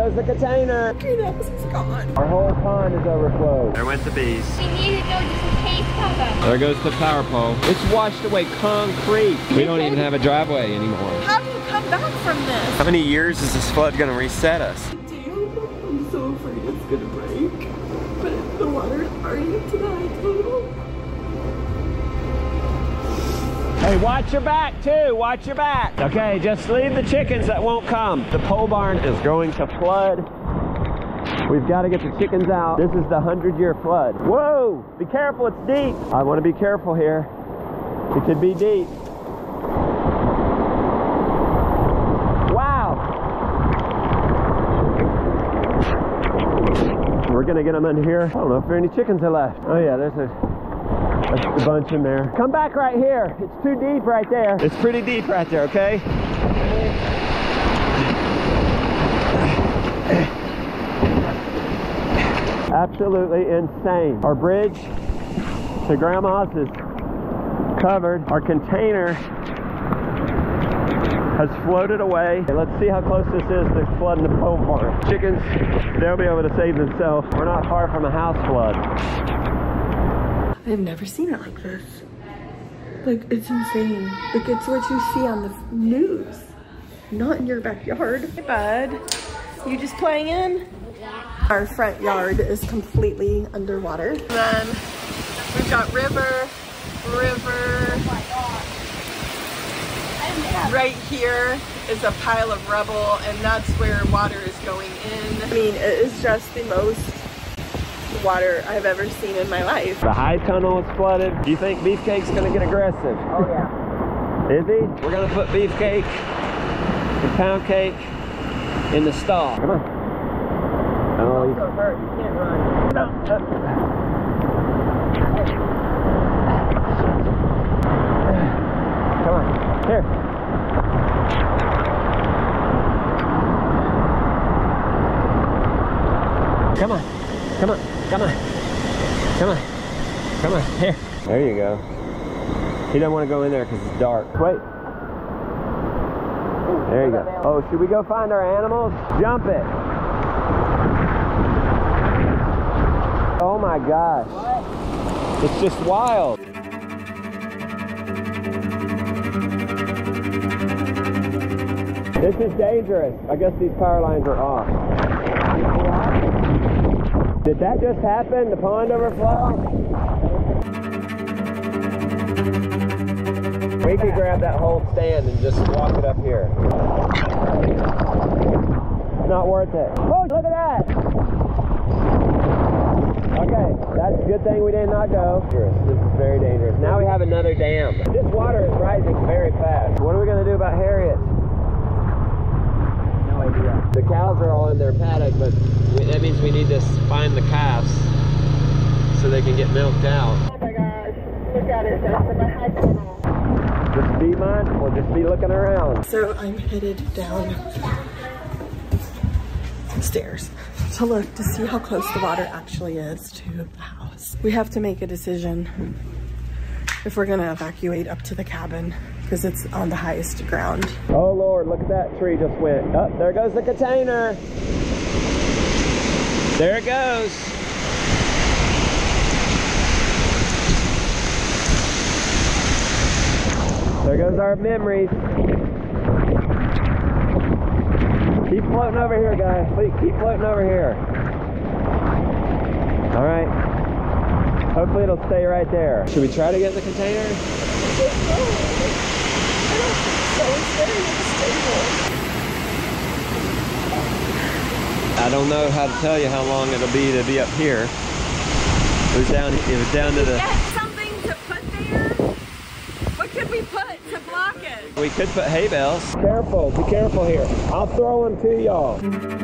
goes the container. Okay, that was gone. Our whole pond is overflowed. There went the bees. We need to know just in case, Papa. There goes the power pole. It's washed away concrete. We don't even have a driveway anymore. How do you come back from this? How many years is this flood gonna reset us? I'm so afraid it's gonna break. But the water's already up to the high table. Hey, watch your back too, watch your back. Okay, just leave the chickens that won't come. The pole barn is going to flood. We've got to get the chickens out. This is the 100-year flood. Whoa, be careful, it's deep. I want to be careful here. It could be deep. Wow. We're gonna get them under here. I don't know if there are any chickens are left. Oh yeah, there's a bunch in there. Come back right here. It's too deep right there. It's pretty deep right there, okay? Absolutely insane. Our bridge to Grandma's is covered. Our container has floated away. Okay, let's see how close this is to flooding the pole barn. Chickens, they'll be able to save themselves. We're not far from a house flood. I've never seen it like this. Like, it's insane. Like, it's what you see on the news. Not in your backyard. Hey, bud. You just playing in? Our front yard is completely underwater. And then we've got river. Right here is a pile of rubble, and that's where water is going in. I mean, it is just the most water I've ever seen in my life. The high tunnel is flooded. Do you think Beefcake's gonna get aggressive? Oh yeah. Is he? We're gonna put Beefcake and Pound Cake in the stall. Come on. Oh, he's so hurt. You can't run. No. Come on. Here. Come on. Come on. Come on. Come on. Come on. Here. There you go. He doesn't want to go in there because it's dark. Wait. There you go. Oh, should we go find our animals? Jump it. Oh my gosh. What? It's just wild. This is dangerous. I guess these power lines are off. Did that just happen? The pond overflow? We could grab that whole stand and just walk it up here. Not worth it. Oh, look at that! Okay, that's a good thing we did not go. This is very dangerous. Now we have another dam. This water is rising very fast. What are we going to do about Harriet? No idea. The cows are all in their paddock, but that means we need to find the calves so they can get milked out. Oh my gosh, look at it, that's in the high tunnel. Just be mindful, just be looking around. So I'm headed down stairs to look to see how close the water actually is to the house. We have to make a decision if we're gonna evacuate up to the cabin because it's on the highest ground. Oh Lord, look at that tree just went. Oh, there goes the container. There it goes. There goes our memories. Keep floating over here, guys. Please keep floating over here. All right. Hopefully it'll stay right there. Should we try to get in the container? I don't know how to tell you how long it'll be to be up here. It was down to the... Get something to put there? What could we put to block it? We could put hay bales. Careful, be careful here. I'll throw them to y'all.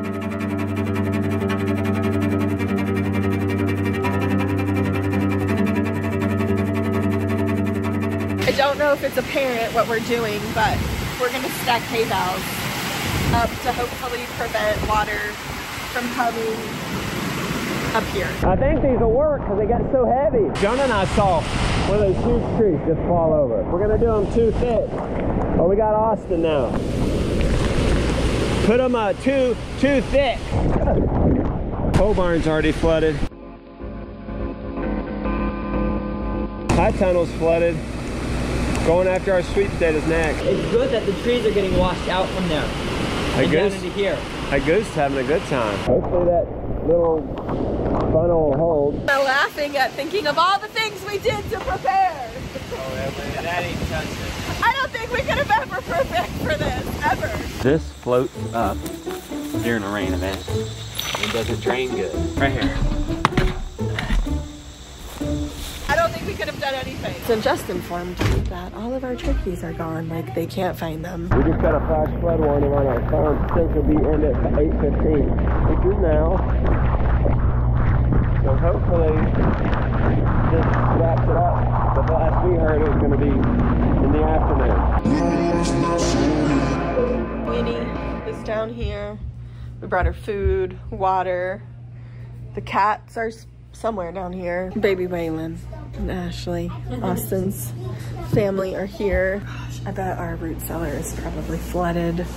I don't know if it's apparent what we're doing, but we're gonna stack hay bales up to hopefully prevent water from coming up here. I think these will work because they got so heavy. Jonah and I saw one of those huge trees just fall over. We're gonna do them too thick. Oh, we got Austin now. Put them too thick. Pole barn's already flooded. High tunnel's flooded. Going after our sweet potatoes next. It's good that the trees are getting washed out from there. Hey, and down into here. Hey, Goose is having a good time. Hopefully that little funnel will hold. We're laughing at thinking of all the things we did to prepare. Oh, that ain't touched it. I don't think we could have ever prepared for this, ever. This floats up during a rain event. It doesn't drain good. Right here. I don't think we could have done anything. So just informed me that all of our turkeys are gone. Like, they can't find them. We just got a flash flood warning on our phone. It says it'll be in at 8:15, which is now. So hopefully this wraps it up. But the last we heard, it was going to be in the afternoon. Winnie is down here. We brought her food, water. The cats are somewhere down here. Baby Waylon and Ashley, Austin's family are here. Gosh, I bet our root cellar is probably flooded. This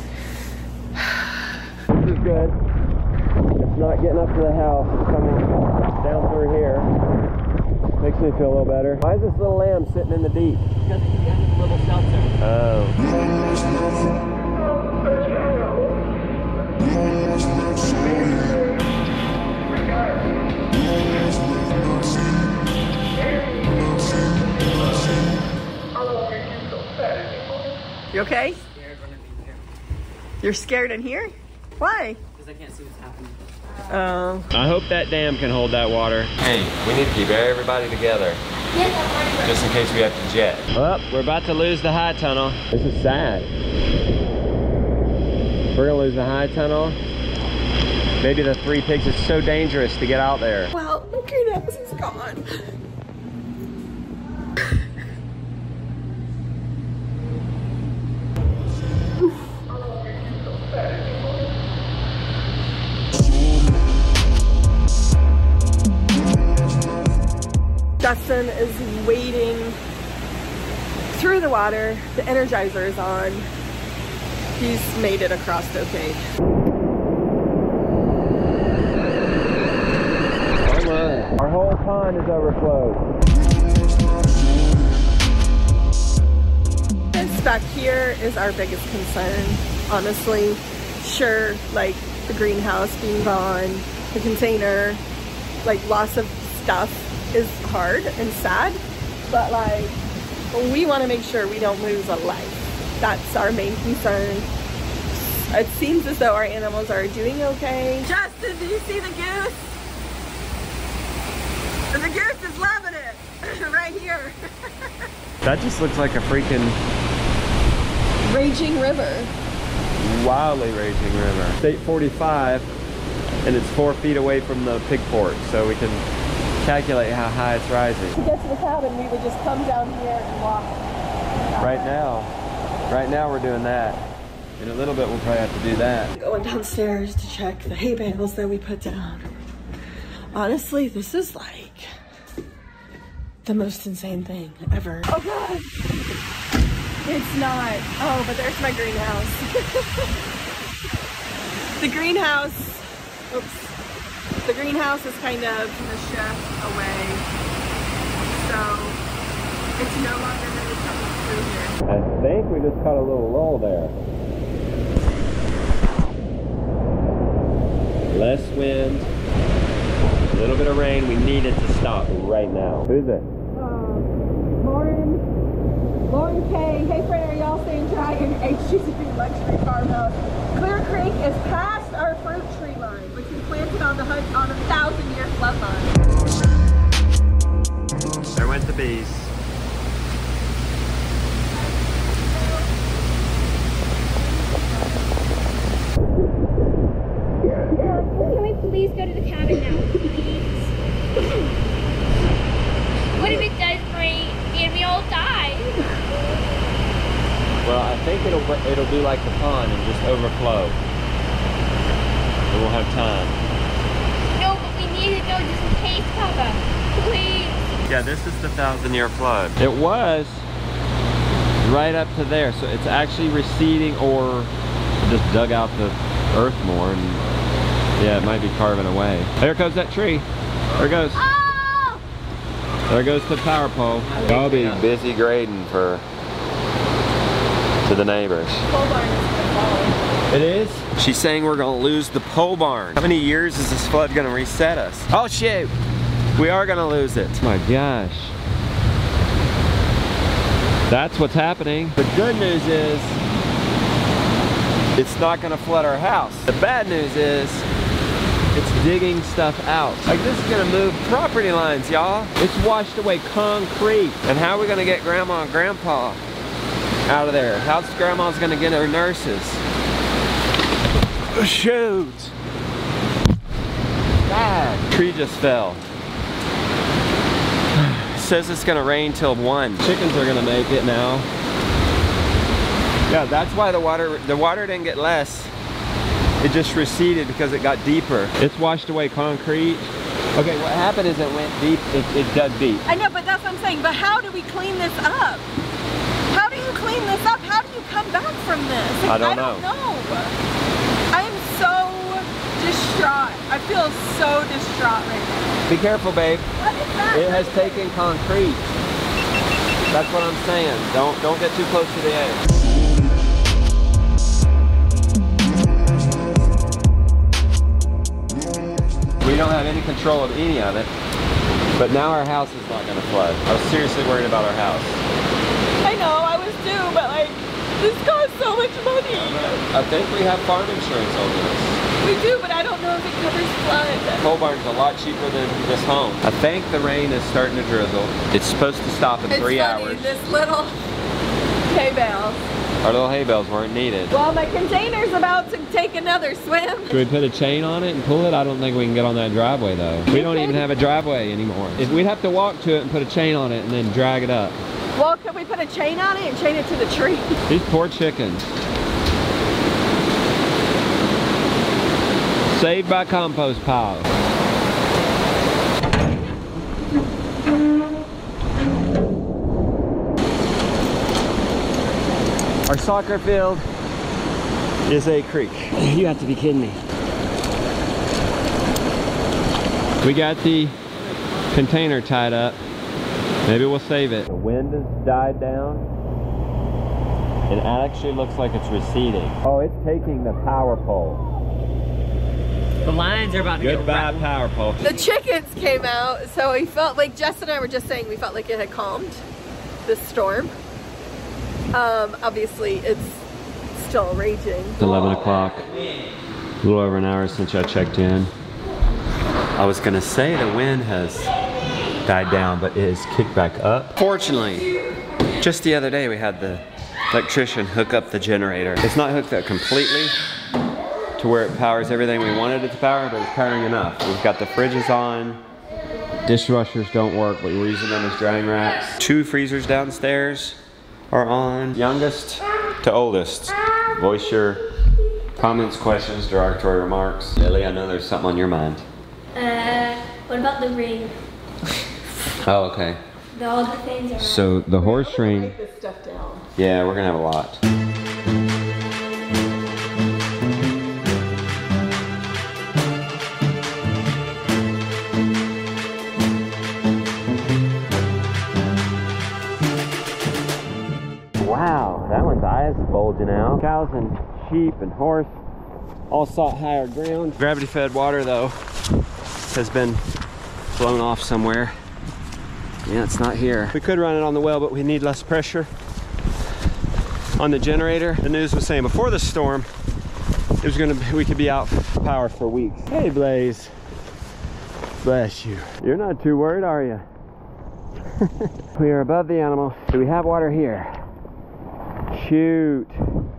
is good. It's not getting up to the house. It's coming down through here. Makes me feel a little better. Why is this little lamb sitting in the deep? Because it's a little shelter. Oh. You okay? You're scared in here? Why? Because I can't see what's happening. Oh. I hope that dam can hold that water. Hey, we need to keep everybody together. Just in case we have to jet. Well, we're about to lose the high tunnel. This is sad. We're gonna lose the high tunnel. Maybe the Three Pigs. It's so dangerous to get out there. Well, the greenhouse is gone. Dustin is wading through the water. The Energizer is on. He's made it across okay. Our whole pond is overflowed. This back here is our biggest concern, honestly. Sure, like the greenhouse being gone, the container, like loss of stuff is hard and sad, but like we want to make sure we don't lose a life. That's our main concern. It seems as though our animals are doing okay. Justin, do you see the goose? The goose is loving it right here. That just looks like a freaking Raging river. wildly raging river. State 45, and it's 4 feet away from the pig port, so we can calculate how high it's rising. To get to the cabin, we would just come down here and walk. Right now we're doing that. In a little bit we'll probably have to do that. Going downstairs to check the hay bales that we put down. Honestly, this is like the most insane thing ever. Oh God! It's not. Oh, but there's my greenhouse. The greenhouse, oops. The greenhouse is kind of the shift away. So it's no longer really coming through here. I think we just caught a little lull there. Less wind, a little bit of rain. We need it to stop right now. Who's it? Lauren K. Hey Fred, are y'all staying dry in HGTV luxury farmhouse? Clear Creek is past our fruit tree line, which we planted on the 1,000-year flood line. There went the bees. Can we please go to the cabin now, please? What if it does rain and we all die? Well, I think it'll be like the pond and just overflow. We won't have time. No, but we need to know just in case, Papa. Please. Yeah, this is the 1,000-year flood. It was right up to there, so it's actually receding or just dug out the earth more, and yeah, it might be carving away. There goes that tree. There it goes. Oh! There goes the power pole. I'll be busy grading to the neighbors. Pole barn is gonna fall. It is? She's saying we're gonna lose the pole barn. How many years is this flood gonna reset us? Oh shoot! We are gonna lose it. Oh my gosh. That's what's happening. The good news is it's not gonna flood our house. The bad news is it's digging stuff out. Like, this is gonna move property lines, y'all. It's washed away concrete. And how are we gonna get grandma and grandpa out of there? How's grandma's gonna get her nurses? Shoot! Bad. Tree just fell. Says it's gonna rain till 1. Chickens are gonna make it now. Yeah, that's why the water didn't get less. It just receded because it got deeper. It's washed away concrete. Okay, what happened is it went deep, it dug deep. I know, but that's what I'm saying. But how do we clean this up? How do you clean this up? How do you come back from this? I don't know. I am so distraught. I feel so distraught right now. Be careful, babe. What is that? It has taken concrete. That's what I'm saying. Don't get too close to the edge. We don't have any control of any of it, but now our house is not going to flood. I was seriously worried about our house. I know, I was too, but like, this costs so much money. I think we have farm insurance over this. We do, but I don't know if it covers flood. Pole barn's a lot cheaper than this home. I think the rain is starting to drizzle. It's supposed to stop in 3 hours. This little hay bales. Our little hay bales weren't needed. Well, my container's about to take another swim. Should we put a chain on it and pull it? I don't think we can get on that driveway though. We don't even have a driveway anymore. We'd have to walk to it and put a chain on it and then drag it up. Well, could we put a chain on it and chain it to the tree? These poor chickens. Saved by compost pile. Our soccer field is a creek. You have to be kidding me. We got the container tied up. Maybe we'll save it. The wind has died down. It actually looks like it's receding. Oh, it's taking the power pole. The lines are about to get Goodbye, power pole. The chickens came out, so we felt like, Jess and I were just saying, we felt like it had calmed, this storm. Obviously it's still raging. It's 11 o'clock, a little over an hour since I checked in. I was gonna say the wind has died down, but it has kicked back up. Fortunately, just the other day we had the electrician hook up the generator. It's not hooked up completely to where it powers everything we wanted it to power, but it's powering enough. We've got the fridges on. Dishwashers don't work, but we're using them as drying racks. 2 freezers downstairs are on. Youngest to oldest. Voice your comments, questions, derogatory remarks. Lily, I know there's something on your mind. What about the ring? Oh, okay. All the things are So the horse ring, Take this stuff down. yeah, we're gonna have a lot. Wow, that one's eyes bulging out. Cows and sheep and horse all sought higher ground. Gravity-fed water, though, has been blown off somewhere. Yeah, it's not here. We could run it on the well, but we need less pressure on the generator. The news was saying before the storm, we could be out power for weeks. Hey, Blaze. Bless you. You're not too worried, are you? We are above the animal. Do we have water here? Shoot.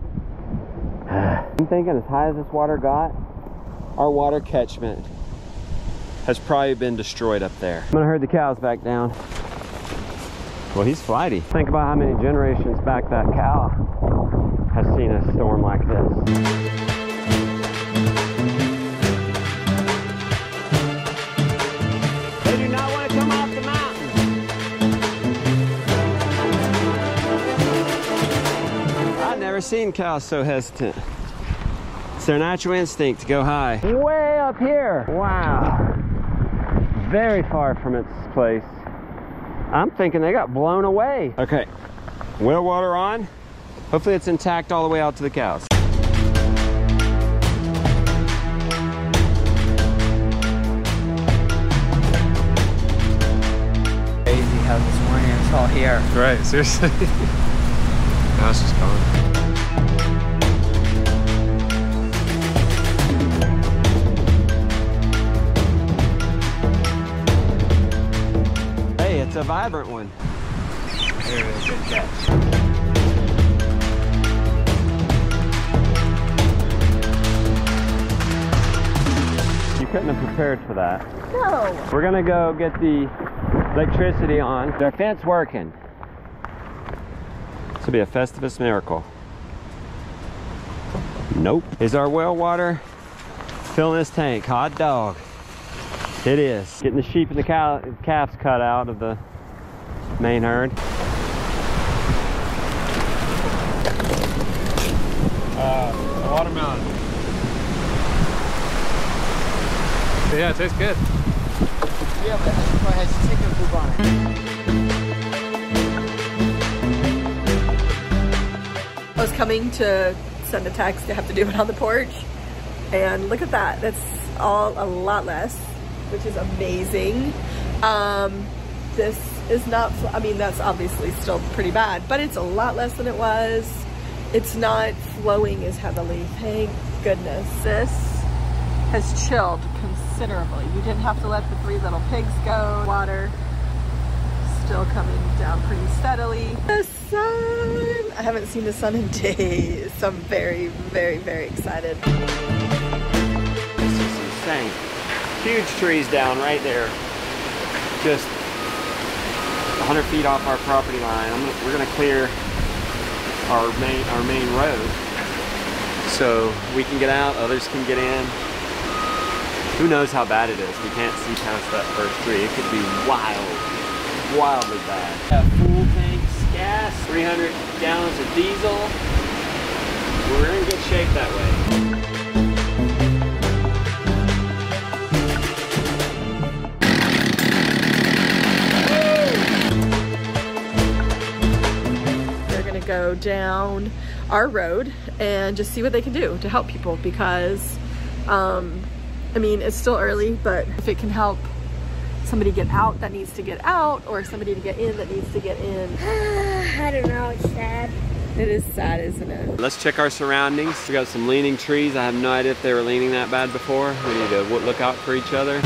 I'm thinking as high as this water got, our water catchment has probably been destroyed up there. I'm gonna herd the cows back down. Well, he's flighty. Think about how many generations back that cow has seen a storm like this. They do not want to come off the mountain. I've never seen cows so hesitant. their natural instinct to go high. Way up here. Wow. Very far from its place. I'm thinking they got blown away. Okay, well water on. Hopefully it's intact all the way out to the cows. Crazy how this morning it's all here. Right, seriously. Now it's just gone. Hey, it's a vibrant one. There it is, good catch. You couldn't have prepared for that. No. We're gonna go get the electricity on. Their fence working. This will be a Festivus miracle. Nope. Is our well water filling this tank? Hot dog. It is. Getting the sheep and the calves cut out of the main herd. Watermelon. Yeah, it tastes good. Yeah, but it has chicken poop on it. I was coming to send a text to have to do it on the porch, and look at that. That's all a lot less, which is amazing. This is not, I mean, that's obviously still pretty bad, but it's a lot less than it was. It's not flowing as heavily, thank goodness. This has chilled considerably. You didn't have to let the 3 little pigs go. Water still coming down pretty steadily. The sun! I haven't seen the sun in days, so I'm very, very, very excited. This is insane. Huge trees down right there. Just 100 feet off our property line. We're gonna clear our main road so we can get out, others can get in. Who knows how bad it is? We can't see past that first tree. It could be wildly bad. Full tanks, gas, 300 gallons of diesel. We're in good shape that way. Go down our road and just see what they can do to help people, because I mean, it's still early, but if it can help somebody get out that needs to get out, or somebody to get in that needs to get in. I don't know, it's sad. It is sad, isn't it? Let's check our surroundings. We got some leaning trees. I have no idea if they were leaning that bad before. We need to look out for each other.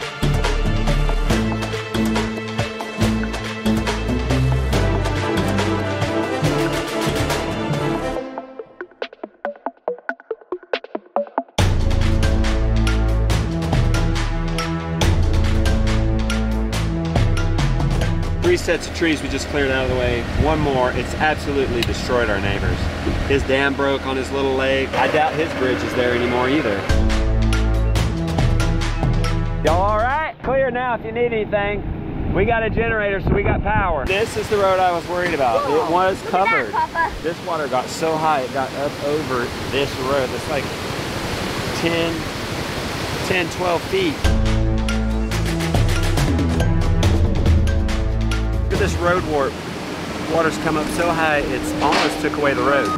Three sets of trees we just cleared out of the way. One more, it's absolutely destroyed our neighbors. His dam broke on his little lake. I doubt his bridge is there anymore either. Y'all all right? Clear now if you need anything. We got a generator, so we got power. This is the road I was worried about. Whoa, it was look covered. at that, Papa. This water got so high, it got up over this road. It's like 10, 12 feet. Look at this road warp. Water's come up so high, it's almost took away the road.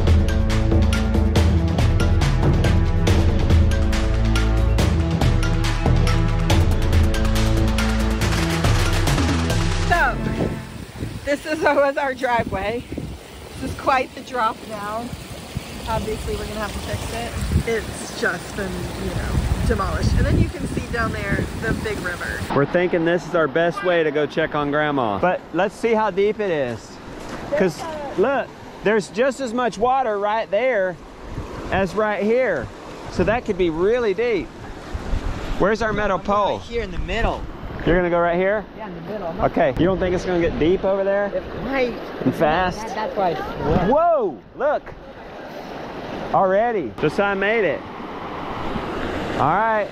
So, this was our driveway. This is quite the drop down. Obviously, we're gonna have to fix it. It's just been, you know, demolished. And then you can see down there the big river. We're thinking this is our best way to go check on Grandma. But let's see how deep it is. Because look, there's just as much water right there as right here. So that could be really deep. Where's our metal pole? Right here in the middle. You're gonna go right here? Yeah, in the middle. Okay, you don't think it's gonna get deep over there? Right. And fast? That's why. Whoa, look. Already, Josiah made it. All right.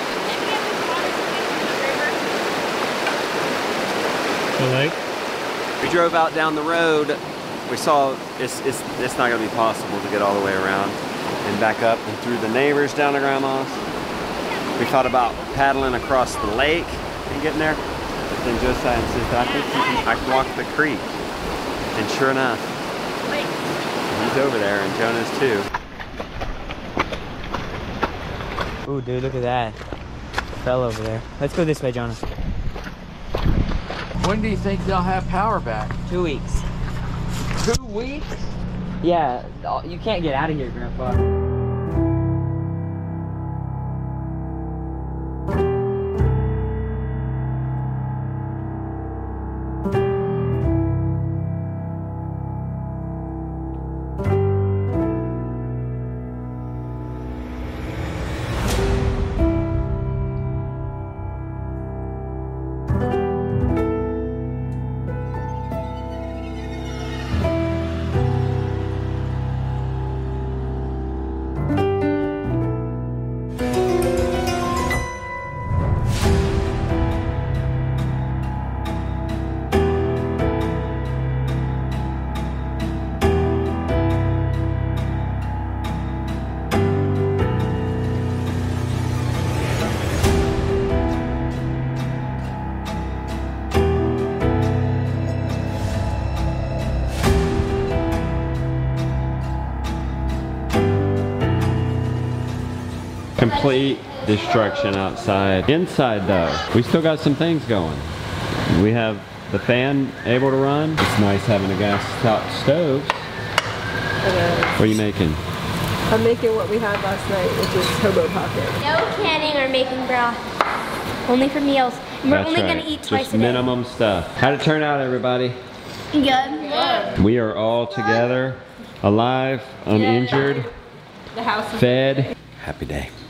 The lake? We drove out down the road. We saw it's not gonna be possible to get all the way around. and back up and through the neighbors down to Grandma's. We thought about paddling across the lake and getting there, but then Josiah insisted, I can walk the creek. And sure enough, he's over there and Jonah's too. Ooh, dude, look at that. Fell over there. Let's go this way, Jonah. When do you think they'll have power back? 2 weeks. 2 weeks? Yeah, you can't get out of here, Grandpa. Complete destruction outside. Inside though, we still got some things going. We have the fan able to run. It's nice having a gas top stove. What are you making? I'm making what we had last night, which is Hobo Pocket. No canning or making broth. Only for meals. And we're only gonna eat twice Just a day. minimum stuff. How'd it turn out, everybody? Good. We are all together, alive, uninjured, The house is fed. Happy day.